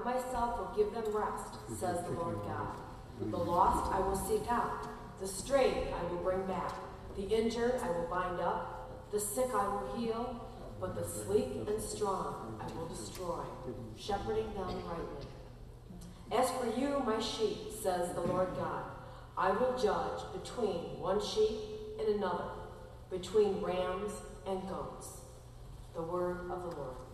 myself will give them rest, says the Lord God. The lost I will seek out, the strayed I will bring back, the injured I will bind up, the sick I will heal, but the sleek and strong I will destroy, shepherding them rightly. As for you, my sheep, says the Lord God, I will judge between one sheep and another, between rams and goats. The word of the Lord.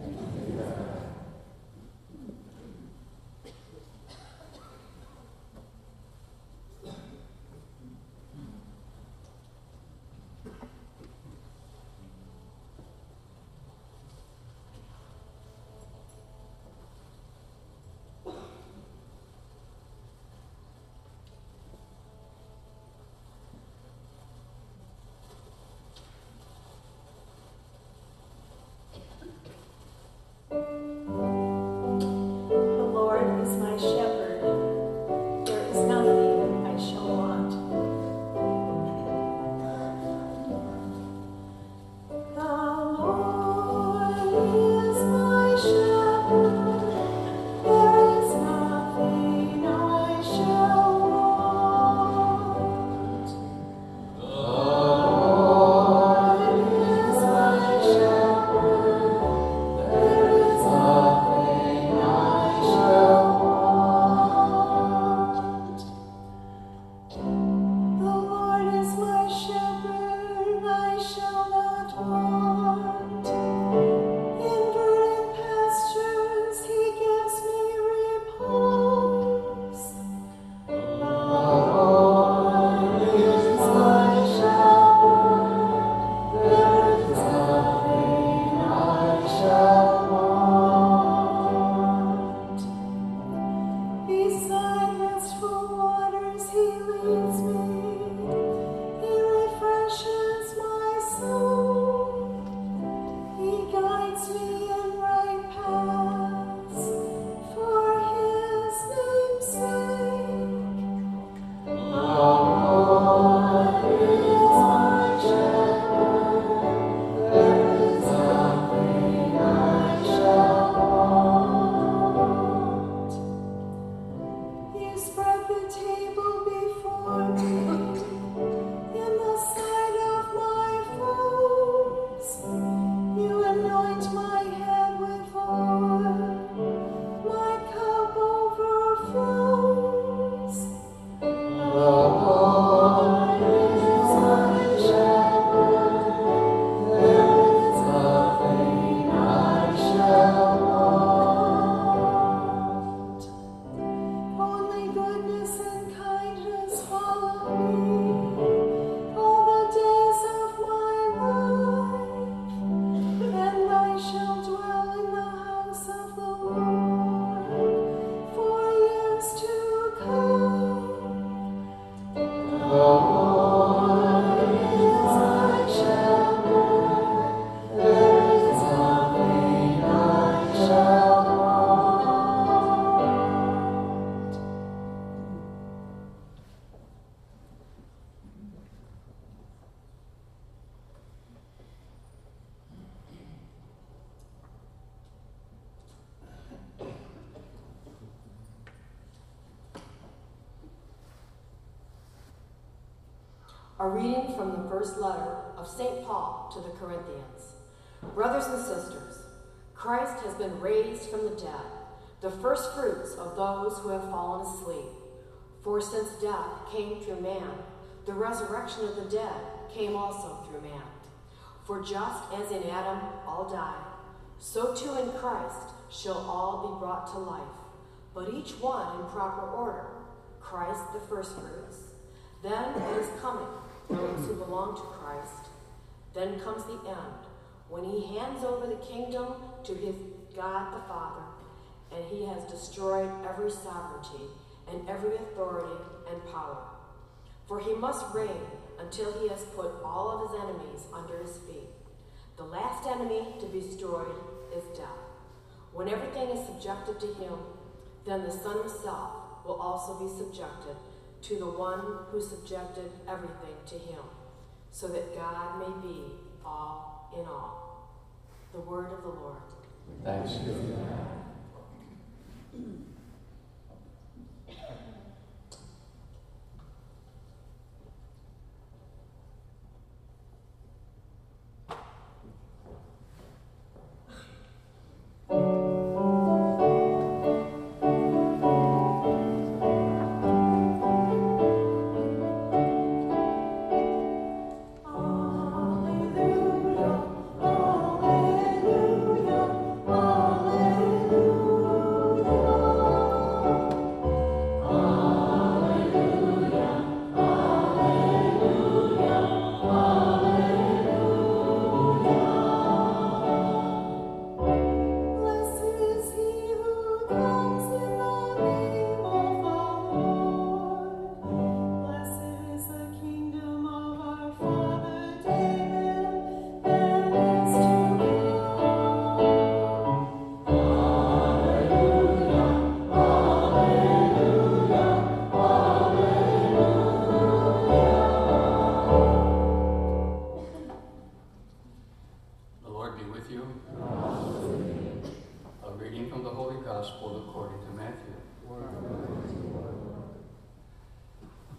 A reading from the first letter of St. Paul to the Corinthians. Brothers and sisters, Christ has been raised from the dead, the first fruits of those who have fallen asleep. For since death came through man, the resurrection of the dead came also through man. For just as in Adam all die, so too in Christ shall all be brought to life, but each one in proper order. Christ the firstfruits, then what is coming, those who belong to Christ. Then comes the end, when he hands over the kingdom to his God the Father, and he has destroyed every sovereignty and every authority and power. For he must reign until he has put all of his enemies under his feet. The last enemy to be destroyed is death. When everything is subjected to him, then the Son himself will also be subjected to the one who subjected everything to him, so that God may be all in all. The word of the Lord. Thanks be to God.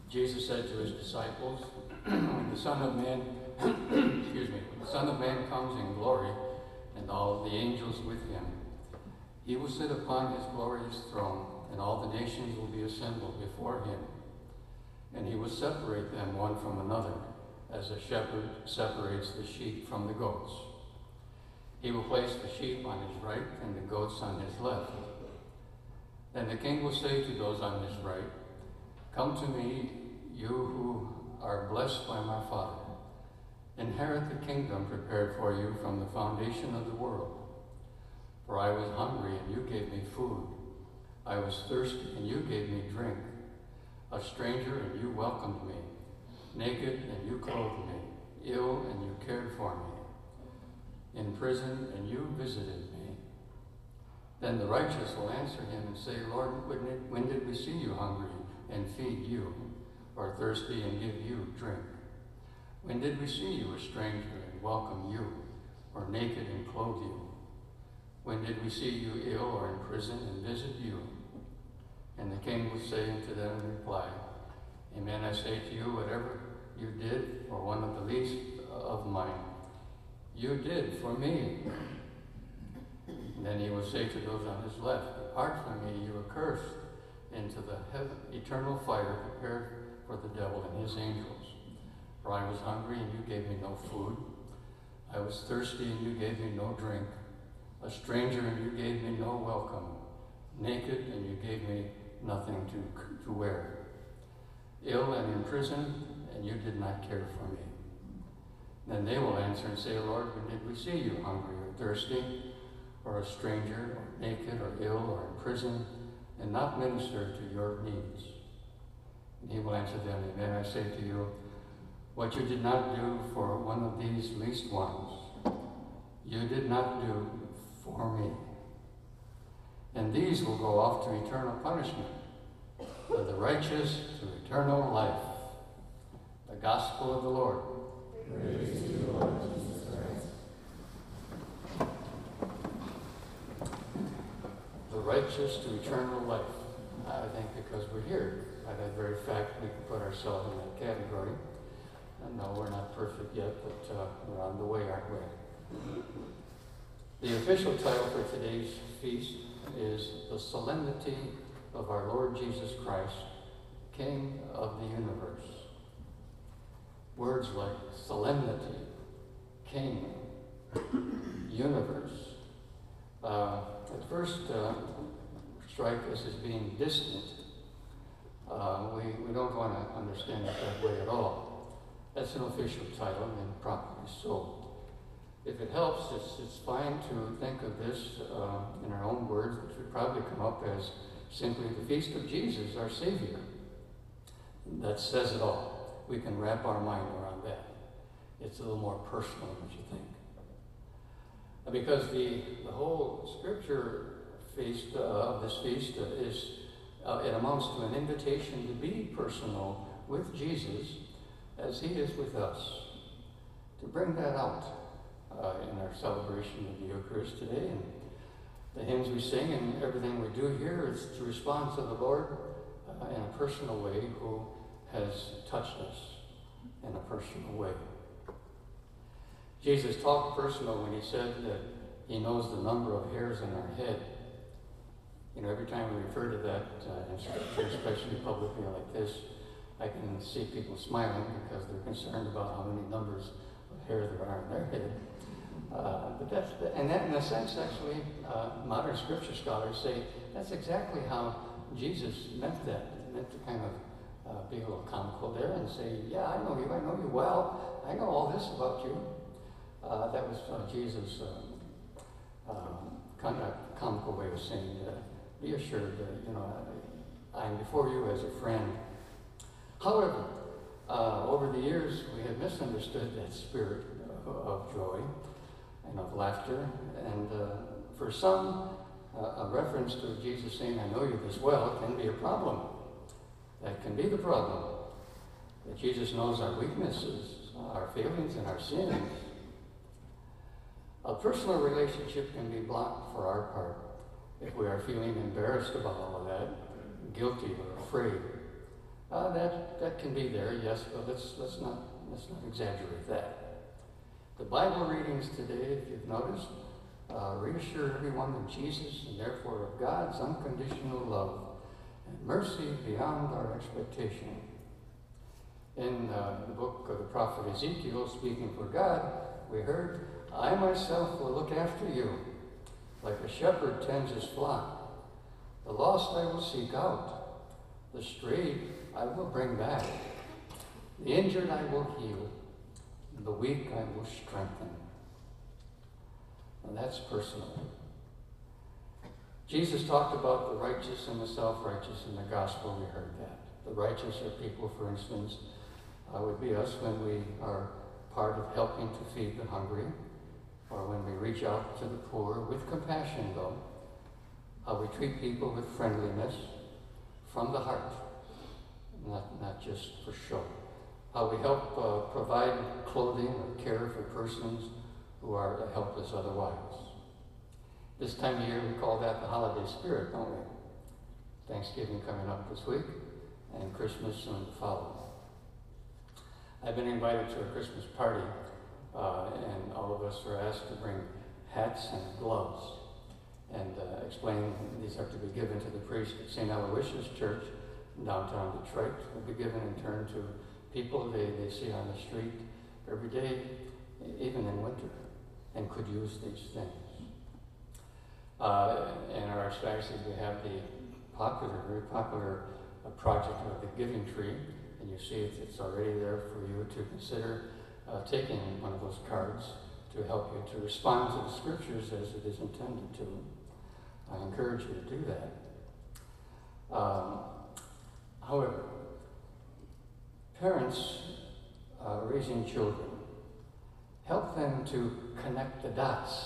Jesus said to his disciples, when the Son of Man, when the Son of Man comes in glory, and all the angels with him, he will sit upon his glorious throne, and all the nations will be assembled before him. And he will separate them one from another, as a shepherd separates the sheep from the goats. He will place the sheep on his right and the goats on his left. Then the king will say to those on his right, "Come to me, you who are blessed by my Father. Inherit the kingdom prepared for you from the foundation of the world. For I was hungry, and you gave me food. I was thirsty, and you gave me drink. A stranger, and you welcomed me. Naked, and you clothed me. Ill, and you cared for me. In prison, and you visited me." Then the righteous will answer him and say, "Lord, when did we see you hungry and feed you, or thirsty and give you drink? When did we see you a stranger and welcome you, or naked and clothe you? When did we see you ill or in prison and visit you?" And the king will say unto them in reply, "Amen, I say to you, whatever you did for one of the least of mine, you did for me." And then he will say to those on his left, "Depart from me, you accursed, into the eternal fire prepared for the devil and his angels. For I was hungry, and you gave me no food. I was thirsty, and you gave me no drink. A stranger, and you gave me no welcome. Naked, and you gave me nothing to wear. Ill and in prison, and you did not care for me." Then they will answer and say, "Lord, when did we see you hungry or thirsty, or a stranger, or naked, or ill, or in prison, and not minister to your needs?" And he will answer them, "Amen, I say to you, what you did not do for one of these least ones, you did not do for me." And these will go off to eternal punishment, but the righteous to eternal life. The gospel of the Lord. Praise to you, Lord Jesus Christ. The righteous to eternal life. I think because we're here, by that very fact, we can put ourselves in that category. And no, we're not perfect yet, but we're on the way, aren't we? The official title for today's feast is the Solemnity of our Lord Jesus Christ, King of the Universe. Words like solemnity, king, universe, at first strike us as being distant. We don't want to understand it that way at all. That's an official title, and properly so. If it helps, it's fine to think of this in our own words, which would probably come up as simply the Feast of Jesus, our Savior. That says it all. We can wrap our mind around that. It's a little more personal than you think. Because the whole scripture feast of this feast is, it amounts to an invitation to be personal with Jesus as he is with us. To bring that out in our celebration of the Eucharist today, and the hymns we sing and everything we do here is to respond to the Lord in a personal way who has touched us in a personal way. Jesus talked personal when he said that he knows the number of hairs in our head. You know, every time we refer to that in Scripture, especially publicly like this, I can see people smiling because they're concerned about how many numbers of hair there are in their head. But that's, and that in a sense, actually, modern Scripture scholars say that's exactly how Jesus meant that. He meant to kind of be a little comical there and say, "Yeah, I know you well. I know all this about you." That was Jesus' kind of comical way of saying, "Be assured that I'm before you as a friend." However, over the years, we have misunderstood that spirit of joy and of laughter, and for some, a reference to Jesus saying, "I know you this well," can be a problem. That can be the problem. That Jesus knows our weaknesses, our failings, and our sins. A personal relationship can be blocked for our part if we are feeling embarrassed about all of that, guilty or afraid. That can be there, yes, but let's not exaggerate that. The Bible readings today, if you've noticed, reassure everyone of Jesus and therefore of God's unconditional love and mercy beyond our expectation. In the book of the prophet Ezekiel, speaking for God, we heard, I myself will look after you, like a shepherd tends his flock. The lost I will seek out, the strayed I will bring back, the injured I will heal, and the weak I will strengthen. And that's personal. Jesus talked about the righteous and the self-righteous in the gospel. We heard that. The righteous are people, for instance, would be us when we are part of helping to feed the hungry, or when we reach out to the poor with compassion, though. How we treat people with friendliness from the heart, not just for show. How we help provide clothing or care for persons who are helpless otherwise. This time of year we call that the holiday spirit, don't we? Thanksgiving coming up this week, and Christmas soon to follow. I've been invited to a Christmas party, and all of us are asked to bring hats and gloves, and explain these are to be given to the priest at St. Aloysius Church in downtown Detroit. Will be given in turn to people they see on the street every day, even in winter, and could use these things. In our archdiocese, we have the very popular project of the Giving Tree, and you see it's already there for you to consider taking one of those cards to help you to respond to the scriptures as it is intended to. I encourage you to do that. However, parents raising children, help them to connect the dots.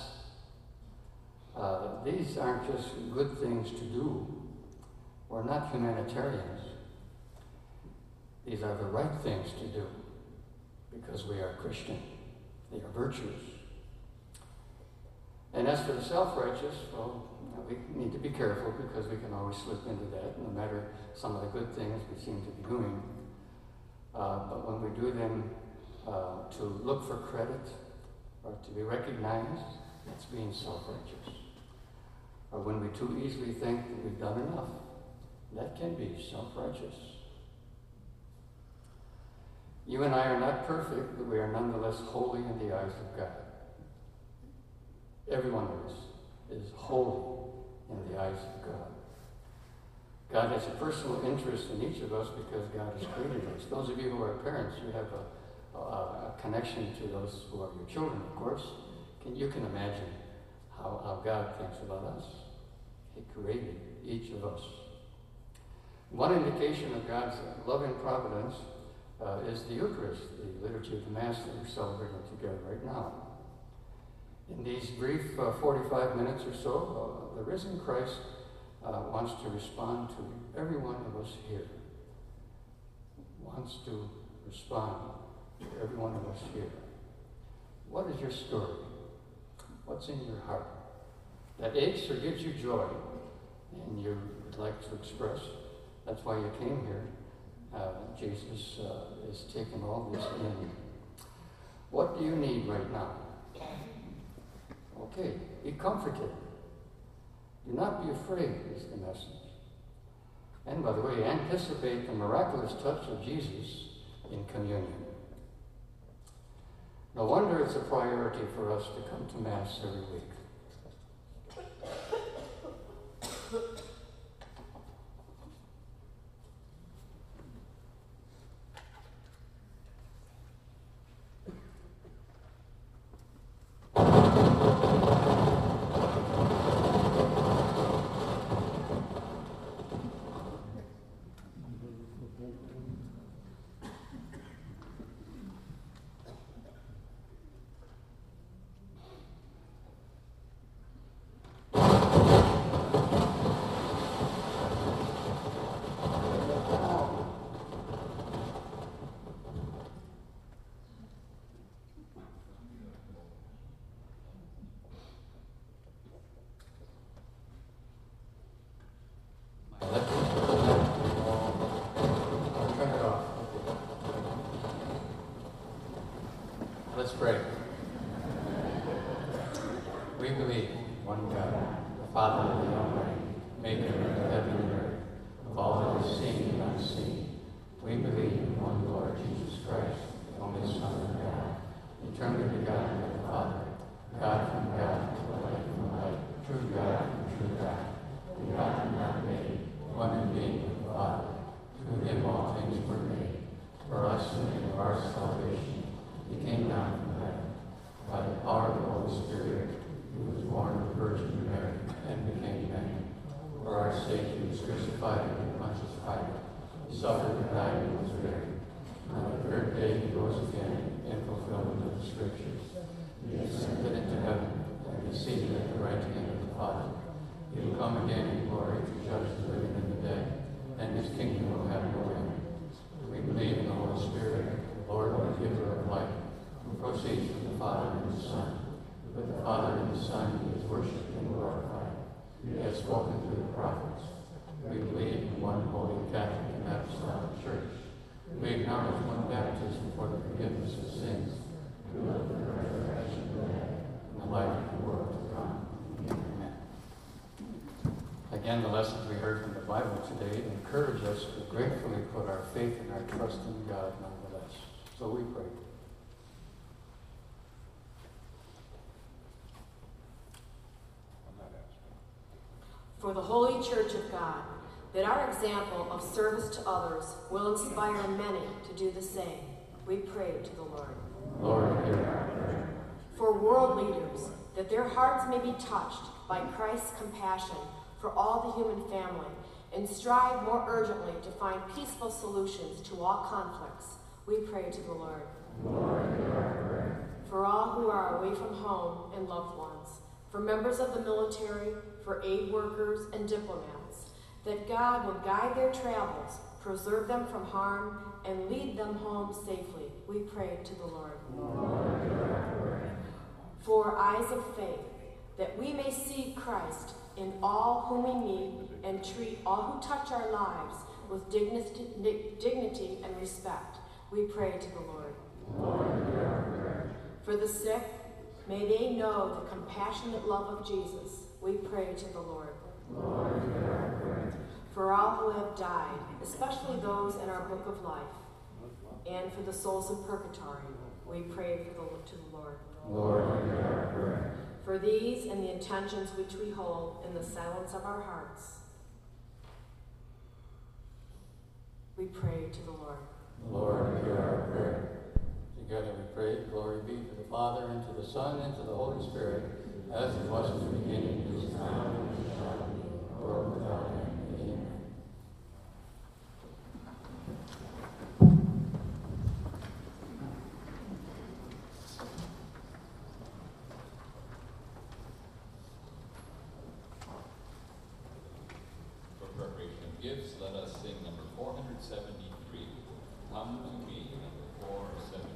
These aren't just good things to do. We're not humanitarians. These are the right things to do because we are Christian. They are virtues. And as for the self-righteous, well, we need to be careful because we can always slip into that, no matter some of the good things we seem to be doing. But when we do them to look for credit or to be recognized, that's being self-righteous. Or when we too easily think that we've done enough, that can be self-righteous. You and I are not perfect, but we are nonetheless holy in the eyes of God. Every one of us is holy in the eyes of God. God has a personal interest in each of us because God has created us. Those of you who are parents, you have a connection to those who are your children, of course. You can imagine how God thinks about us. He created each of us. One indication of God's loving providence is the Eucharist, the liturgy of the Mass that we're celebrating together right now. In these brief 45 minutes or so, the risen Christ wants to respond to every one of us here. Wants to respond to every one of us here. What is your story? What's in your heart that aches or gives you joy and you would like to express? That's why you came here. Jesus is taking all this in. What do you need right now? Okay, be comforted. Do not be afraid is the message. And by the way, anticipate the miraculous touch of Jesus in communion. No wonder it's a priority for us to come to Mass every week. Let's pray. We believe in one God, the Father of the Almighty, maker of heaven and earth, of all that is seen and unseen. We believe in one Lord Jesus Christ, the only Son of God, eternally begotten of the Father, God from God, light from light, true God from true God, begotten, not made, one in being with the Father. Through him all things were made. For us and for our salvation, he came down from heaven. By the power of the Holy Spirit, he was born of the Virgin Mary and became man. For our sake, he was crucified under Pontius Pilate. He suffered and died and was buried. On the third day, he rose again in fulfillment of the Scriptures. He ascended into heaven and is seated at the right hand of the Father. He will come again in glory to judge the living and the dead, and his kingdom will have no end. We believe in the Holy Spirit, the Lord and giver of life, who proceeds from the Father and the Son. With the Father and the Son, he is worshipped and glorified. He has spoken through the prophets. We believe in one holy Catholic and Apostolic Church. We acknowledge one baptism for the forgiveness of sins. We look for the resurrection of the dead and the life of the world to come. Amen. Again, the lessons we heard from the Bible today encourage us to gratefully put our faith and our trust in God nonetheless. So we pray. For the Holy Church of God, that our example of service to others will inspire many to do the same, we pray to the Lord. Lord, hear our prayer. For world leaders, that their hearts may be touched by Christ's compassion for all the human family and strive more urgently to find peaceful solutions to all conflicts, we pray to the Lord. Lord, hear our prayer. For all who are away from home and loved ones, for members of the military, for aid workers and diplomats, that God will guide their travels, preserve them from harm, and lead them home safely, we pray to the Lord. Lord, hear our prayer. For eyes of faith, that we may see Christ in all whom we meet and treat all who touch our lives with dignity and respect, we pray to the Lord. Lord, hear our prayer. For the sick, may they know the compassionate love of Jesus, we pray to the Lord. Lord, hear our prayer. For all who have died, especially those in our book of life, and for the souls in purgatory, we pray to the Lord. Lord, hear our prayer. For these and the intentions which we hold in the silence of our hearts, we pray to the Lord. Lord, hear our prayer. Together we pray, glory be to the Father, and to the Son, and to the Holy Spirit, as it was in the beginning, is now, and shall be, world without end. Amen. For preparation of gifts, let us sing number 473. Come to me, number 473.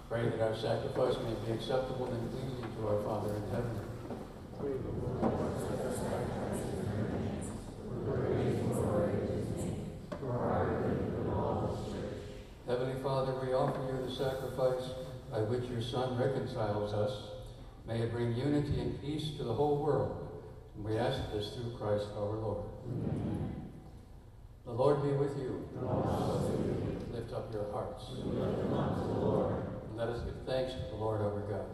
Pray that our sacrifice may be acceptable and pleasing to our Father in heaven. Heavenly Father, we offer you the sacrifice by which your Son reconciles us. May it bring unity and peace to the whole world. And we ask this through Christ our Lord. Amen. The Lord be with you. Lift up your hearts. And let us give thanks to the Lord our God.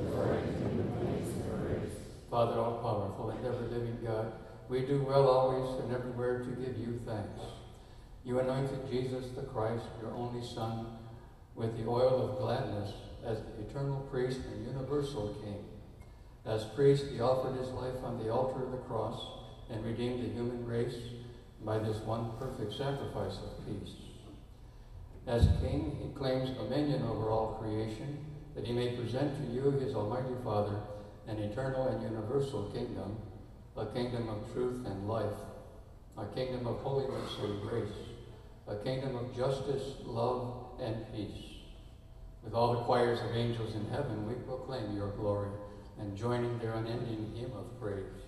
Father, all-powerful and ever-living God, we do well always and everywhere to give you thanks. You anointed Jesus the Christ, your only Son, with the oil of gladness as the eternal priest and universal King. As priest, he offered his life on the altar of the cross and redeemed the human race by this one perfect sacrifice of peace. As King, he claims dominion over all creation, that he may present to you, his Almighty Father, an eternal and universal kingdom, a kingdom of truth and life, a kingdom of holiness and grace, a kingdom of justice, love, and peace. With all the choirs of angels in heaven, we proclaim your glory and join in their unending hymn of praise.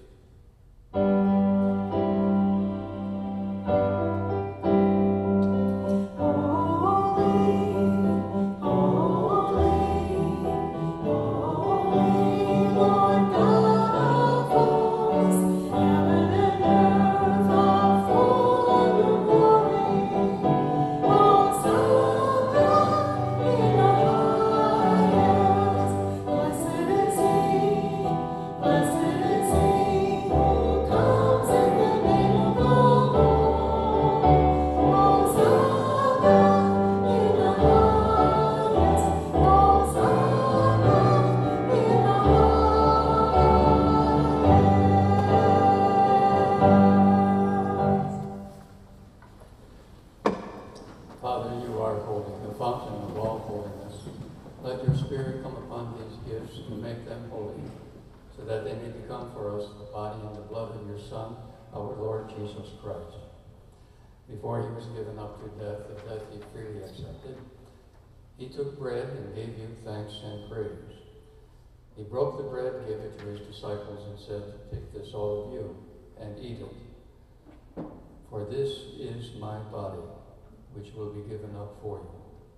Jesus Christ. Before he was given up to death, the death he freely accepted, he took bread and gave you thanks and praise. He broke the bread, gave it to his disciples, and said, "Take this, all of you, and eat it. For this is my body, which will be given up for you."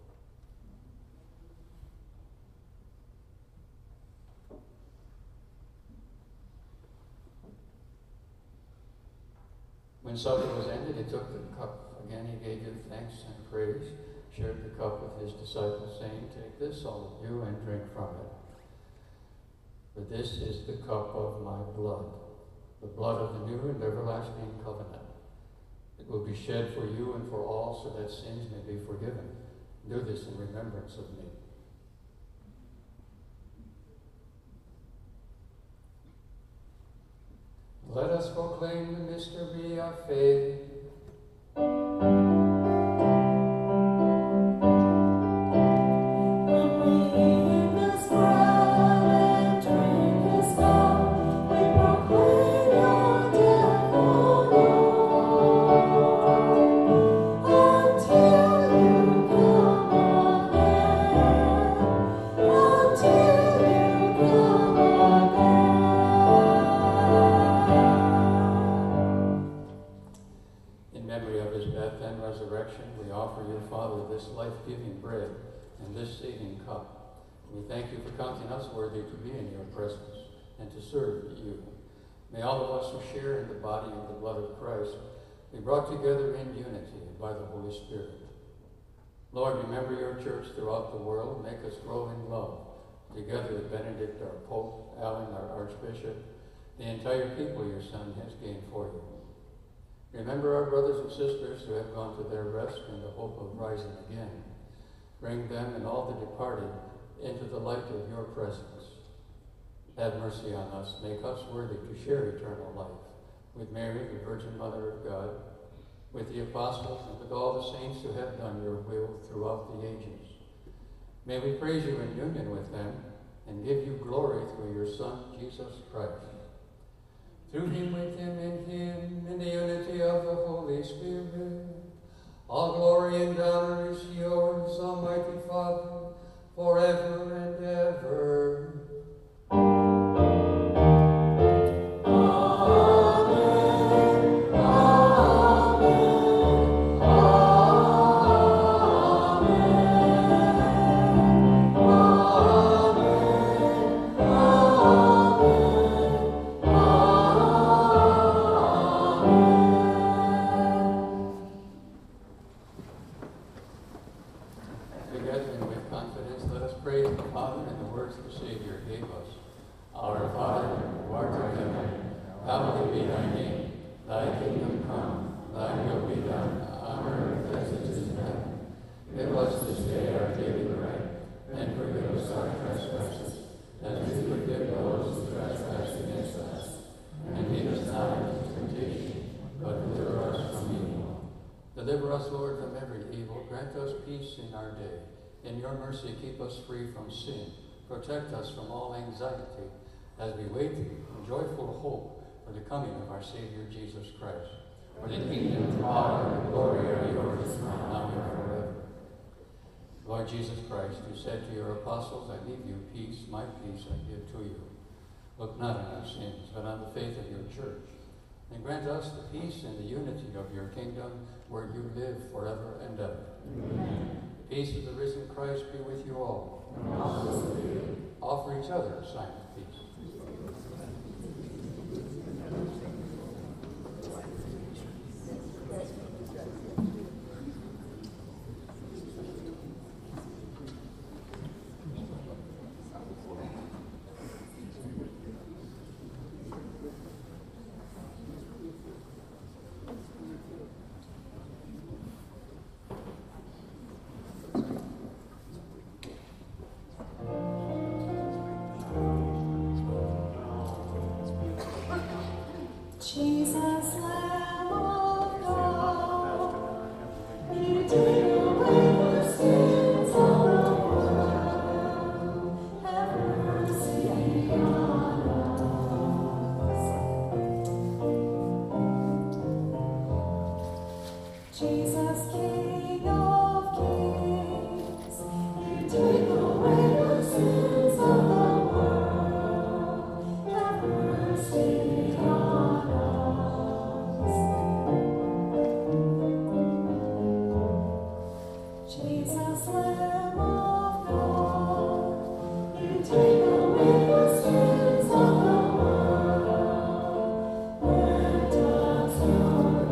When supper was ended, he took the cup. Again, he gave you thanks and praise, shared the cup with his disciples, saying, "Take this, all of you, and drink from it. For this is the cup of my blood, the blood of the new and everlasting covenant. It will be shed for you and for all, so that sins may be forgiven. Do this in remembrance of me." Let us proclaim the mystery of faith. When we eat this bread and drink this cup, we proclaim your death, O Lord, until you come again, until you come again. In memory of his death and resurrection, we offer you, Father, this life-giving bread and this saving cup. We thank you for counting us worthy to be in your presence and to serve you. May all of us who share in the body and the blood of Christ be brought together in unity by the Holy Spirit. Lord, remember your church throughout the world. Make us grow in love, together with Benedict, our Pope, Alan, our Archbishop, the entire people your Son has gained for you. Remember our brothers and sisters who have gone to their rest in the hope of rising again. Bring them and all the departed into the light of your presence. Have mercy on us. Make us worthy to share eternal life with Mary, the Virgin Mother of God, with the apostles, and with all the saints who have done your will throughout the ages. May we praise you in union with them and give you glory through your Son, Jesus Christ. Through him, with him, in the unity of the Holy Spirit, all glory and honor is yours, Almighty Father, forever confidence, let us pray to the Father in the words the Savior gave us. Our Father, who art in heaven, hallowed be thy name. Thy kingdom come, thy will be done, on earth as it is in heaven. Give us this day our daily bread, and forgive us our trespasses, as we forgive those who trespass against us. And lead us not into temptation, but deliver us from evil. Deliver us, Lord, from every evil. Grant us peace in our day. In your mercy, keep us free from sin. Protect us from all anxiety, as we wait in joyful hope for the coming of our Savior Jesus Christ. For the kingdom, power, and glory are yours, now and forever. Lord Jesus Christ, you said to your apostles, I leave you peace, my peace I give to you. Look not on our sins, but on the faith of your church. And grant us the peace and the unity of your kingdom, where you live forever and ever. Amen. The peace of the risen Christ be with you all. And also with you. Offer each other a sign of peace. Jesus, Lamb of God, you take away the sins of the world. Have mercy on us. Jesus, King of kings, you take away the sins of the world. Have mercy on us. Jesus, Lamb of God, you take away the sins of the world. Grant us your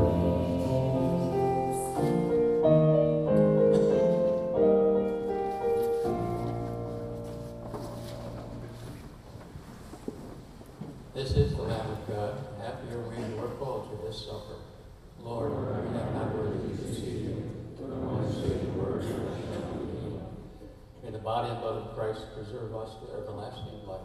This is the Lamb of God. Happy are we who are called to this supper. Lord, I am not worthy to receive you, but only say the word, and I shall be healed. May the body and blood of Christ preserve us to everlasting life.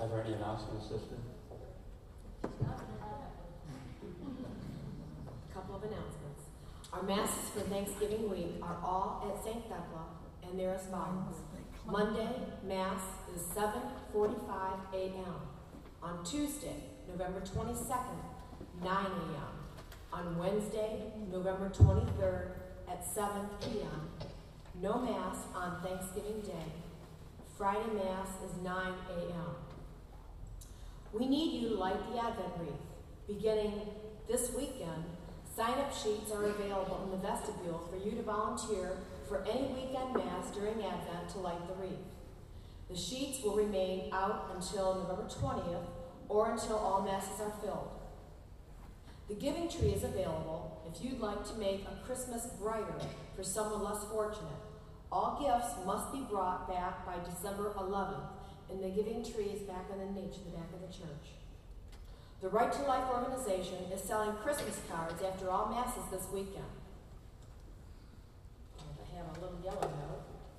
Are there any announcements, sister? A couple of announcements. Our masses for Thanksgiving week are all at St. Thecla, and they're as follows. Monday, Mass is 7:45 a.m. On Tuesday, November 22nd, 9 a.m. On Wednesday, November 23rd at 7 p.m. No Mass on Thanksgiving Day. Friday Mass is 9 a.m. We need you to light the Advent wreath. Beginning this weekend, sign-up sheets are available in the vestibule for you to volunteer for any weekend Mass during Advent to light the wreath. The sheets will remain out until November 20th or until all Masses are filled. The giving tree is available if you'd like to make a Christmas brighter for someone less fortunate. All gifts must be brought back by December 11th, and the giving tree is back in the niche in the back of the church. The Right to Life organization is selling Christmas cards after all Masses this weekend. I have a little yellow note.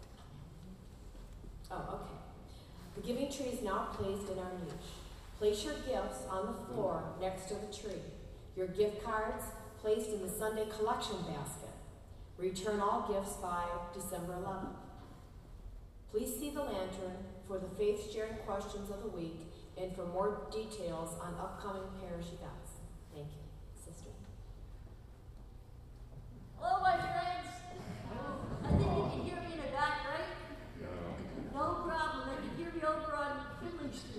Oh, okay. The giving tree is now placed in our niche. Place your gifts on the floor next to the tree. Your gift cards placed in the Sunday collection basket. Return all gifts by December 11th. Please see the lantern for the faith-sharing questions of the week and for more details on upcoming parish events. Thank you. Sister. Hello, my friends. I think you can hear me in the back, right? No problem. They can hear me over on Finley Street.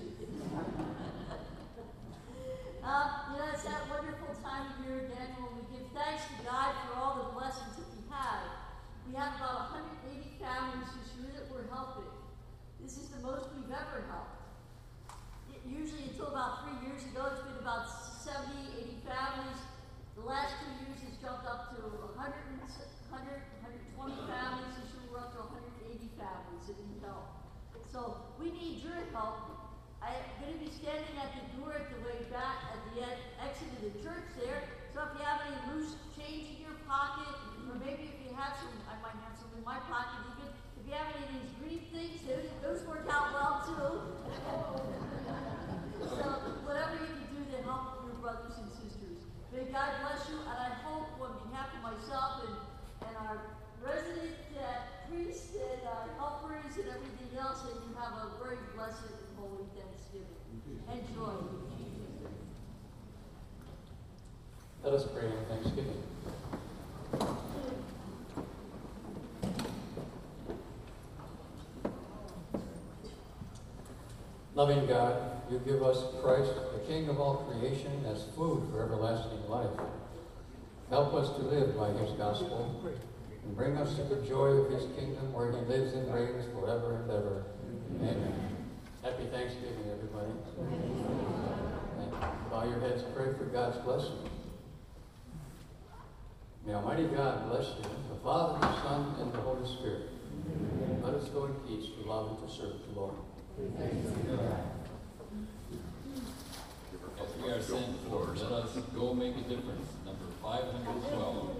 It's that wonderful time of year again when we give thanks to God for all the blessings that we have. We have about 180 families this year that we're helping. This is the most we've ever helped. Usually until about 3 years ago, it's been about 70, 80 families. The last 2 years it's jumped up to 120 families. This year we're up to 180 families that need help. So we need your help. I'm going to be standing at the door at the way back at the exit of the church there. So if you have any loose change in your pocket, or maybe if you have some, I might have some in my pocket even. If you have any of these green things, those work out well too. So whatever you can do to help your brothers and sisters. May God bless you, and I hope on behalf of myself and our resident priest and our helpers and everything else that you have a very blessed and holy Thanksgiving. Enjoy. Let us pray in thanksgiving. Loving God, you give us Christ, the King of all creation, as food for everlasting life. Help us to live by his gospel and bring us to the joy of his kingdom where he lives and reigns forever and ever. Amen. Happy Thanksgiving, everybody. Bow your heads, pray for God's blessing. May Almighty God bless you, the Father, the Son, and the Holy Spirit. Let us go in peace to love and to serve the Lord. As we are sent forth, let us go make a difference. Number 512.